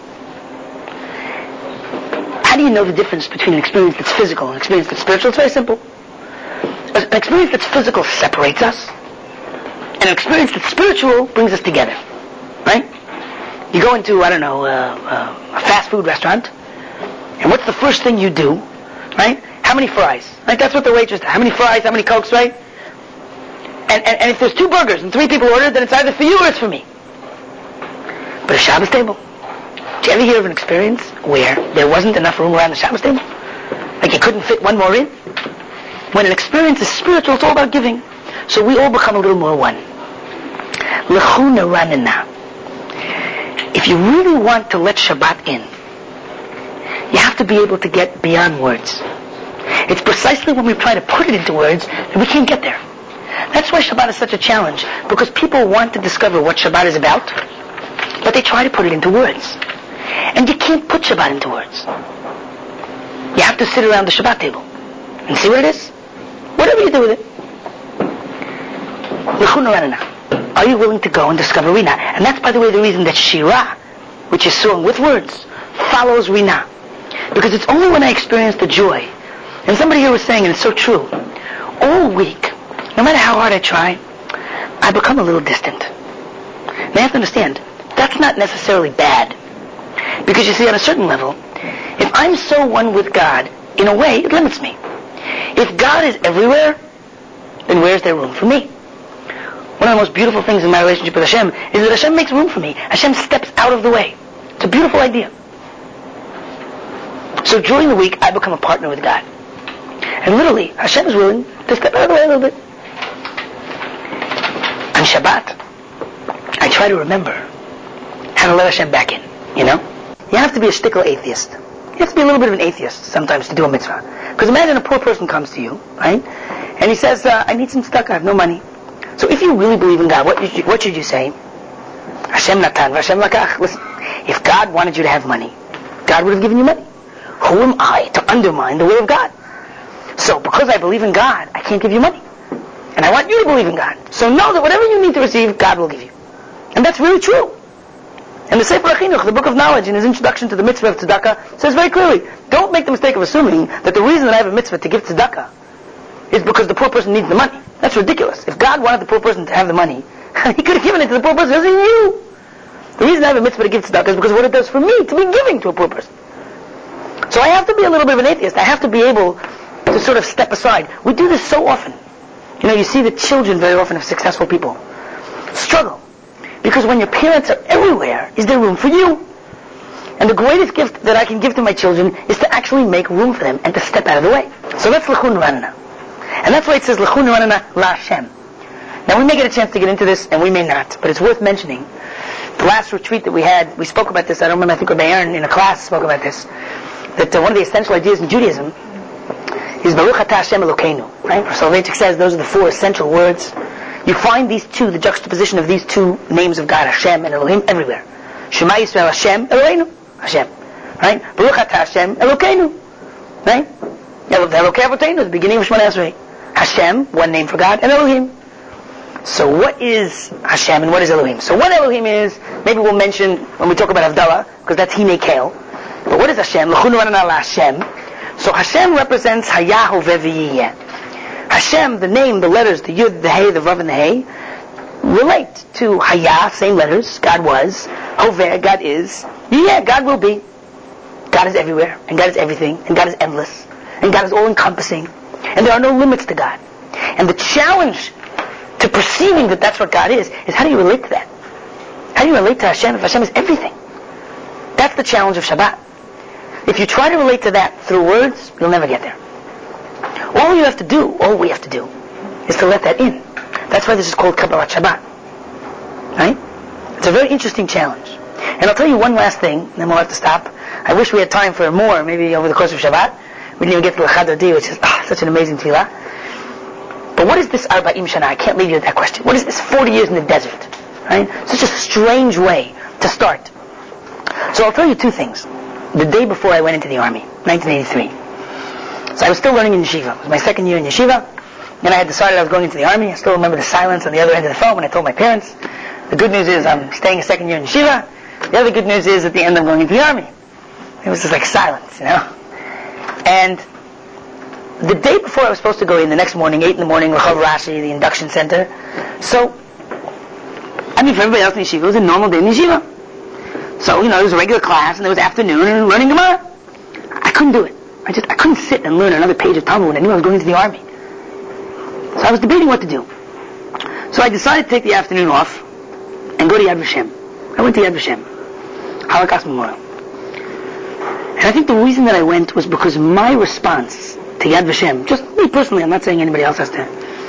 How do you know the difference between an experience that's physical and an experience that's spiritual? It's very simple. An experience that's physical separates us, and an experience that's spiritual brings us together. Right? You go into, I don't know, uh, uh, a fast food restaurant, and what's the first thing you do? Right? How many fries? Right? That's what the waitress does. How many fries? How many Cokes? Right? And, and, and if there's two burgers and three people ordered, then it's either for you or it's for me. But a Shabbos table? Did you ever hear of an experience where there wasn't enough room around the Shabbos table? Like you couldn't fit one more in? When an experience is spiritual, it's all about giving. So we all become a little more one. L'chuna ranina. If you really want to let Shabbat in, you have to be able to get beyond words. It's precisely when we try to put it into words that we can't get there. That's why Shabbat is such a challenge, because people want to discover what Shabbat is about, but they try to put it into words. And you can't put Shabbat into words. You have to sit around the Shabbat table and see what it is. Whatever you do with it. Are you willing to go and discover Rina? And that's, by the way, the reason that Shirah, which is sung with words, follows Rina. Because it's only when I experience the joy. And somebody here was saying, and it's so true, all week, no matter how hard I try, I become a little distant. And I have to understand, that's not necessarily bad. Because you see, on a certain level, if I'm so one with God, in a way, it limits me. If God is everywhere, then where's there room for me? One of the most beautiful things in my relationship with Hashem is that Hashem makes room for me. Hashem steps out of the way. It's a beautiful idea. So during the week, I become a partner with God. And literally, Hashem is willing to step out of the way a little bit. On Shabbat, I try to remember how to let Hashem back in, you know? You have to be a shtickle atheist. You have to be a little bit of an atheist sometimes to do a mitzvah. Because imagine a poor person comes to you, right? And he says, uh, I need some tzedakah, I have no money. So if you really believe in God, what, you, what should you say? Hashem natan, Hashem lakach. Listen, if God wanted you to have money, God would have given you money. Who am I to undermine the will of God? So because I believe in God, I can't give you money. And I want you to believe in God. So know that whatever you need to receive, God will give you. And that's really true. And the Sefer HaChinuch, the book of knowledge, in his introduction to the mitzvah of tzedakah, says very clearly, don't make the mistake of assuming that the reason that I have a mitzvah to give tzedakah is because the poor person needs the money. That's ridiculous. If God wanted the poor person to have the money, he could have given it to the poor person. It doesn't you. The reason I have a mitzvah to give tzedakah is because of what it does for me to be giving to a poor person. So I have to be a little bit of an atheist. I have to be able to sort of step aside. We do this so often. You know, you see the children very often of successful people struggle. Because when your parents are everywhere, is there room for you? And the greatest gift that I can give to my children is to actually make room for them and to step out of the way. So that's l'chun ranana. And that's why it says l'chun ranana la Hashem. Now we may get a chance to get into this, and we may not, but it's worth mentioning. The last retreat that we had, we spoke about this. I don't remember, I think Rabbi Aaron in a class spoke about this. That uh, one of the essential ideas in Judaism is Baruch Atah Hashem Elokeinu. Right? Soloveitchik says those are the four essential words. You find these two, the juxtaposition of these two names of God, Hashem and Elohim, everywhere. Shema Yisrael Hashem Eloheinu. Hashem. Right? Baruch Atah Hashem Elokeinu. Right? Elokei Avoteinu, the beginning of Shemona Esrei. Hashem, one name for God, and Elohim. So what is Hashem and what is Elohim? So what Elohim is, maybe we'll mention when we talk about Havdalah, because that's Hine Kel. But what is Hashem? L'chun ranana la Hashem. So Hashem represents Hayahu Veviyeh. Hashem, the name, the letters, the Yud, the Hey, the Vav, and the Hey, relate to Haya, same letters, God was, Hoveh, God is, yeah, God will be. God is everywhere, and God is everything, and God is endless, and God is all-encompassing, and there are no limits to God. And the challenge to perceiving that that's what God is, is how do you relate to that? How do you relate to Hashem if Hashem is everything? That's the challenge of Shabbat. If you try to relate to that through words, you'll never get there. All you have to do, all we have to do, is to let that in. That's why this is called Kabbalat Shabbat. Right? It's a very interesting challenge. And I'll tell you one last thing, and then we'll have to stop. I wish we had time for more, maybe over the course of Shabbat. We didn't even get to L'chad Odi, which is ah, such an amazing tefillah. But what is this Arba'im Shana? I can't leave you with that question. What is this forty years in the desert? Right? Such a strange way to start. So I'll tell you two things. The day before I went into the army, nineteen eighty-three. So I was still learning in yeshiva. It was my second year in yeshiva. And I had decided I was going into the army. I still remember the silence on the other end of the phone when I told my parents. The good news is I'm staying a second year in yeshiva. The other good news is at the end I'm going into the army. It was just like silence, you know. And the day before I was supposed to go in, the next morning, eight in the morning, Rechav Rashi, the induction center. So, I mean, for everybody else in yeshiva, it was a normal day in yeshiva. So, you know, it was a regular class, and there was afternoon, and learning Gemara. I couldn't do it. I just, I couldn't sit and learn another page of Talmud when I knew I was going into the army. So I was debating what to do. So I decided to take the afternoon off and go to Yad Vashem. I went to Yad Vashem, Holocaust Memorial. And I think the reason that I went was because my response to Yad Vashem, just me personally, I'm not saying anybody else has to,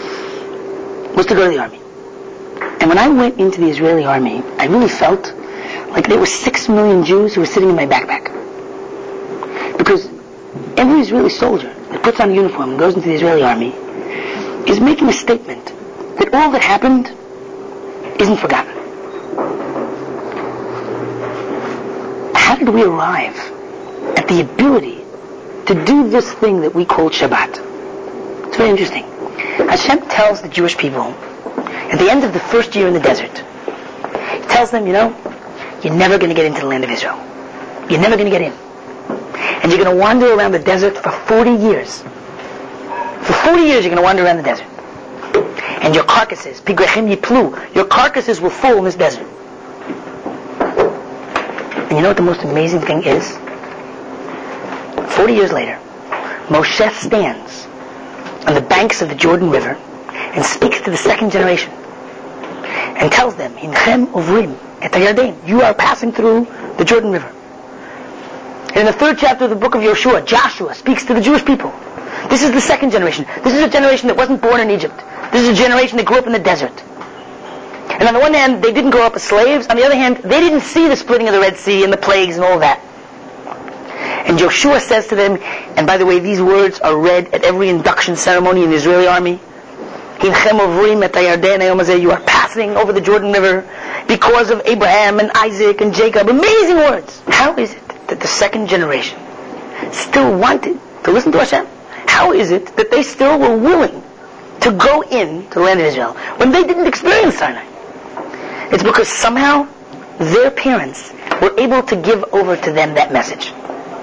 was to go to the army. And when I went into the Israeli army, I really felt like there were six million Jews who were sitting in my backpack. Because every Israeli soldier that puts on a uniform and goes into the Israeli army is making a statement that all that happened isn't forgotten. How did we arrive at the ability to do this thing that we call Shabbat? It's very interesting. Hashem tells the Jewish people at the end of the first year in the desert, He tells them, you know, you're never going to get into the land of Israel. You're never going to get in. And you're going to wander around the desert for forty years. For forty years you're going to wander around the desert. And your carcasses, Pigrechem Yiplu, your carcasses will fall in this desert. And you know what the most amazing thing is? Forty years later, Moshe stands on the banks of the Jordan River and speaks to the second generation and tells them, Hinchem Uvrim et HaYarden, you are passing through the Jordan River. And in the third chapter of the book of Yoshua, Joshua speaks to the Jewish people. This is the second generation. This is a generation that wasn't born in Egypt. This is a generation that grew up in the desert. And on the one hand, they didn't grow up as slaves. On the other hand, they didn't see the splitting of the Red Sea and the plagues and all of that. And Joshua says to them, and by the way, these words are read at every induction ceremony in the Israeli army. You are passing over the Jordan River because of Abraham and Isaac and Jacob. Amazing words. How is it that the second generation still wanted to listen to Hashem? How is it that they still were willing to go in to the land of Israel when they didn't experience Sinai? It's because somehow their parents were able to give over to them that message.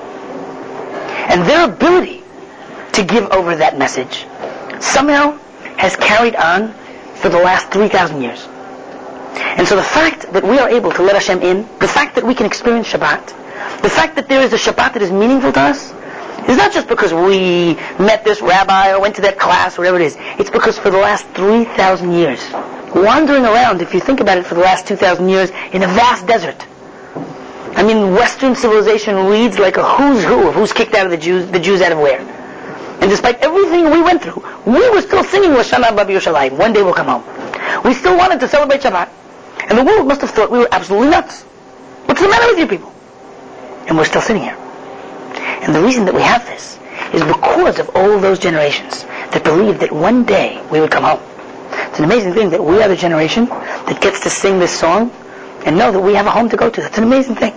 And their ability to give over that message somehow has carried on for the last three thousand years. And so the fact that we are able to let Hashem in, the fact that we can experience Shabbat, the fact that there is a Shabbat that is meaningful to us, is not just because we met this rabbi or went to that class or whatever it is. It's because for the last three thousand years, wandering around, if you think about it, for the last two thousand years, in a vast desert. I mean, Western civilization reads like a who's who of who's kicked out of the Jews, the Jews out of where. And despite everything we went through, we were still singing Lashana Haba B'Yerushalayim. One day we'll come home. We still wanted to celebrate Shabbat. And the world must have thought we were absolutely nuts. What's the matter with you people? And we're still sitting here. And the reason that we have this is because of all those generations that believed that one day we would come home. It's an amazing thing that we are the generation that gets to sing this song and know that we have a home to go to. That's an amazing thing.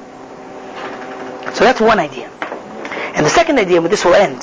So that's one idea. And the second idea, with this will end,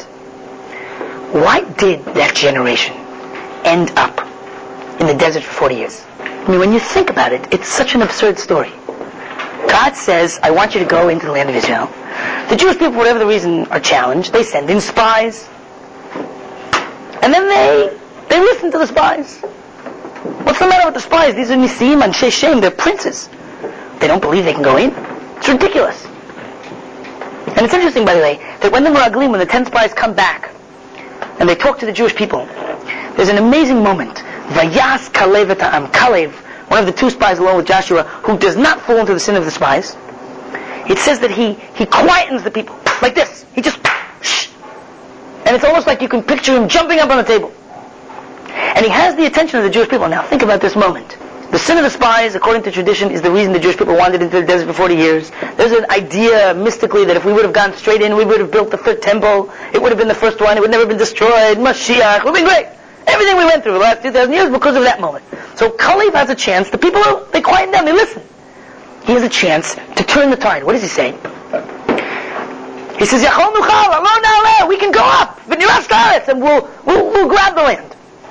why did that generation end up in the desert for forty years? I mean, when you think about it, it's such an absurd story. God says, I want you to go into the land of Israel. The Jewish people, for whatever the reason, are challenged. They send in spies. And then they they listen to the spies. What's What's the matter with the spies? These are Nisim and Sheshem. They're princes. They don't believe they can go in. It's ridiculous. And it's interesting, by the way, that when the Meraglim, when the ten spies come back, and they talk to the Jewish people, there's an amazing moment. Vayas Kalev et ha'am. Kalev, one of the two spies along with Joshua, who does not fall into the sin of the spies, it says that he, he quietens the people, like this. He just, shh. And it's almost like you can picture him jumping up on the table. And he has the attention of the Jewish people. Now think about this moment. The sin of the spies, according to tradition, is the reason the Jewish people wandered into the desert for forty years. There's an idea mystically that if we would have gone straight in, we would have built the third temple. It would have been the first one. It would have never been destroyed. Mashiach. It would have been great. Everything we went through the last two thousand years because of that moment. So Kalev has a chance. The people, are, they quieten down. They listen. He has a chance to turn the tide. What does he say? He says, Yachol nuchal, alon na'aleh, we can go up, v'niras la'aretz, and we'll, we'll, we'll grab the land.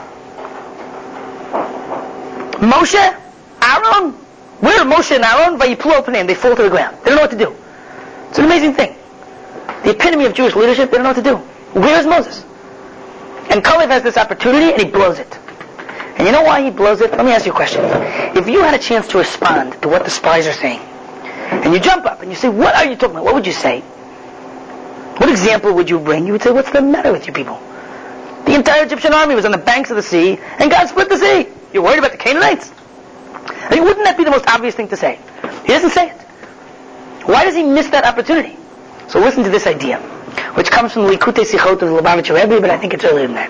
Moshe, Aaron, where are Moshe and Aaron? Vayiplu opening, they fall to the ground. They don't know what to do. It's an amazing thing. The epitome of Jewish leadership, they don't know what to do. Where is Moses? And Kalev has this opportunity, and he blows it. And you know why he blows it? Let me ask you a question. If you had a chance to respond to what the spies are saying, and you jump up and you say, what are you talking about? What would you say? What example would you bring? You would say, what's the matter with you people? The entire Egyptian army was on the banks of the sea, and God split the sea. You're worried about the Canaanites? I mean, wouldn't that be the most obvious thing to say? He doesn't say it. Why does he miss that opportunity? So listen to this idea, which comes from the Likutei Sichot of the Lubavitcher Rebbe, but I think it's earlier than that.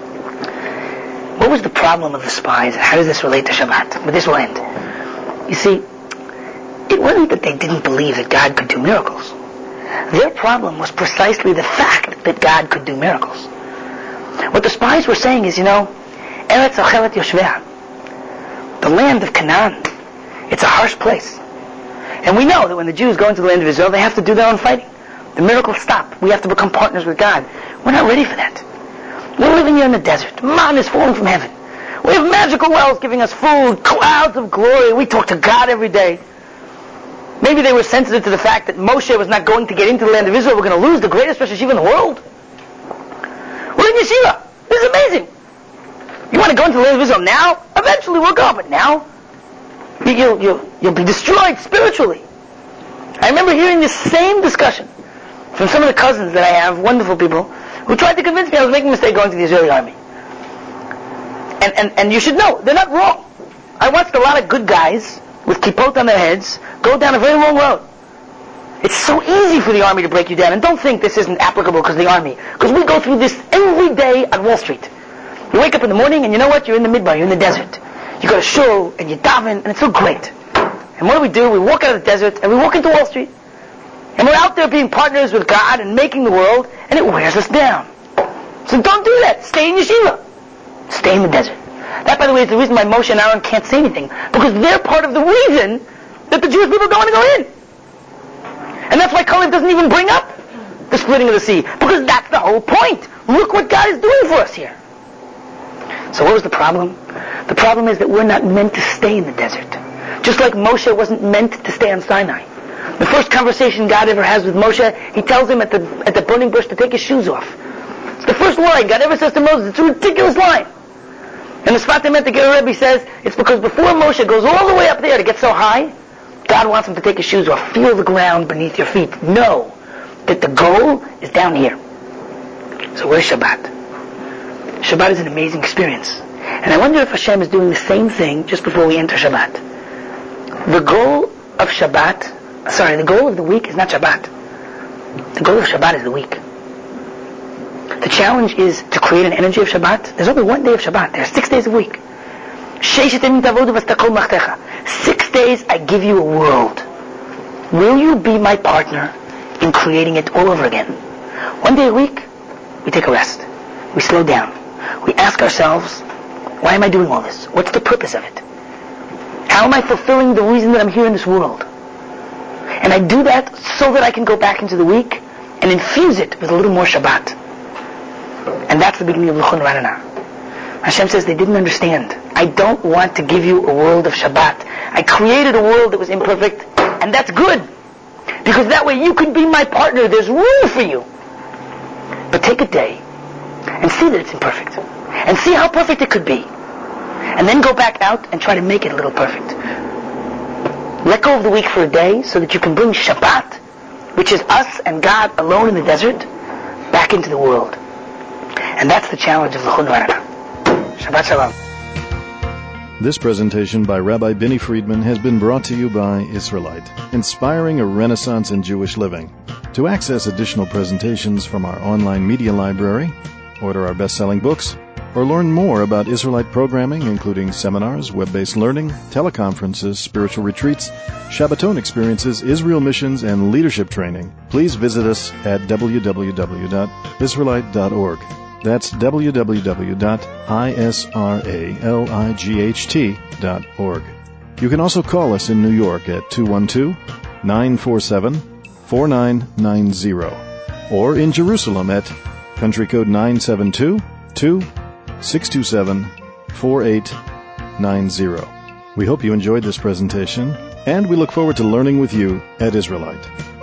What was the problem of the spies? How does this relate to Shabbat? But this will end. You see, it wasn't that they didn't believe that God could do miracles. Their problem was precisely the fact that God could do miracles. What the spies were saying is, you know, Eretz Ochelet Yoshvea, the land of Canaan, it's a harsh place. And we know that when the Jews go into the land of Israel, they have to do their own fighting. The miracles stop. We have to become partners with God. We're not ready for that. We're living here in the desert. Man is falling from heaven. We have magical wells giving us food, clouds of glory. We talk to God every day. Maybe they were sensitive to the fact that Moshe was not going to get into the land of Israel. We're going to lose the greatest Rosh Yeshiva in the world. We're in Yeshiva. This is amazing. You want to go into the land of Israel now? Eventually we'll go, but now you, you'll, you'll, you'll be destroyed spiritually. I remember hearing this same discussion from some of the cousins that I have, wonderful people, who tried to convince me I was making a mistake going to the Israeli army. And, and, and you should know, they're not wrong. I watched a lot of good guys with kippot on their heads go down a very long road. It's so easy for the army to break you down. And don't think this isn't applicable because of the army. Because we go through this every day on Wall Street. You wake up in the morning and you know what? You're in the midbar, you're in the desert. You go to shul and you daven and it's so great. And what do we do? We walk out of the desert and we walk into Wall Street. And we're out there being partners with God and making the world, and it wears us down. So don't do that. Stay in Yeshiva. Stay in the desert. That, by the way, is the reason why Moshe and Aaron can't say anything. Because they're part of the reason that the Jewish people don't want to go in. And that's why Kalev doesn't even bring up the splitting of the sea. Because that's the whole point. Look what God is doing for us here. So what was the problem? The problem is that we're not meant to stay in the desert. Just like Moshe wasn't meant to stay on Sinai. The first conversation God ever has with Moshe, he tells him at the at the burning bush to take his shoes off. It's the first line God ever says to Moses. It's a ridiculous line. And the Sfat Emet, the Ger Rebbe says, it's because before Moshe goes all the way up there to get so high, God wants him to take his shoes off. Feel the ground beneath your feet. Know that the goal is down here. So where's Shabbat? Shabbat is an amazing experience. And I wonder if Hashem is doing the same thing just before we enter Shabbat. The goal of Shabbat Sorry, the goal of the week is not Shabbat. The goal of Shabbat is the week. The challenge is to create an energy of Shabbat. There's only one day of Shabbat. There are six days a week. Six days I give you a world. Will you be my partner in creating it all over again? One day a week, we take a rest. We slow down. We ask ourselves, why am I doing all this? What's the purpose of it? How am I fulfilling the reason that I'm here in this world? And I do that so that I can go back into the week and infuse it with a little more Shabbat. And that's the beginning of L'chon Ranana. Hashem says they didn't understand. I don't want to give you a world of Shabbat. I created a world that was imperfect, and that's good. Because that way you can be my partner. There's room for you. But take a day and see that it's imperfect. And see how perfect it could be. And then go back out and try to make it a little perfect. Let go of the week for a day so that you can bring Shabbat, which is us and God alone in the desert, back into the world. And that's the challenge of L'chun Marana. Shabbat Shalom. This presentation by Rabbi Binny Friedman has been brought to you by Israelite, inspiring a renaissance in Jewish living. To access additional presentations from our online media library, order our best-selling books, or learn more about Israelite programming, including seminars, web-based learning, teleconferences, spiritual retreats, Shabbaton experiences, Israel missions, and leadership training, please visit us at w w w dot israelite dot org. That's w w w dot israelight dot org. You can also call us in New York at two one two, nine four seven, four nine nine zero or in Jerusalem at country code nine seven two, two six two seven, four eight nine zero. We hope you enjoyed this presentation, and we look forward to learning with you at Israelite.